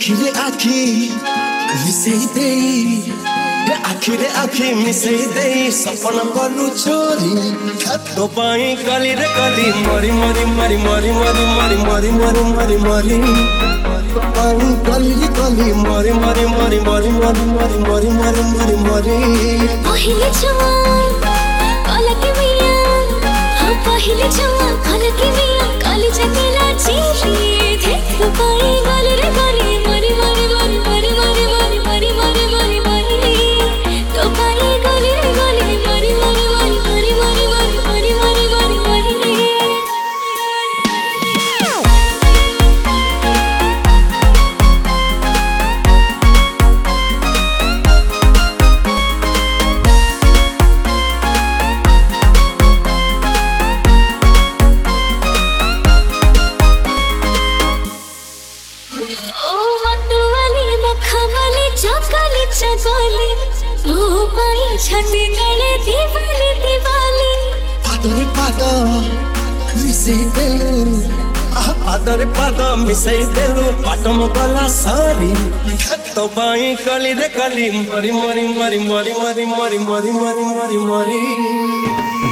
आखिरे आखी मिसई दे आखिरे आखी मिसई दे सपना कलु चोरी तो पाई गली रे गली मरी मरी मरी मरी मरी मरी मरी मरी मरी मरी पाई गली गली मरी मरी मरी मरी मरी मरी मरी मरी मरी मरी पहिले जवान कलके मिया हाँ पहिले जवान कलके मिया काली जगला चीरी थे तो पाई गली रे गली मरी मरी मरी मरी मरी मरी मरी मरी मरी मरी तो पाई गली रे गली मरी मरी मरी मरी मरी मरी मरी मरी मरी मरी चगोली ओ पाई छंदी गले दीवाली दीवाली पादरे पादा मिसई दे पादरे पादा मिसई दे पाटम गला सारी तो पाई गली रे गली मरी मरी मरी मरी मरी मरी मरी मरी मरी मरी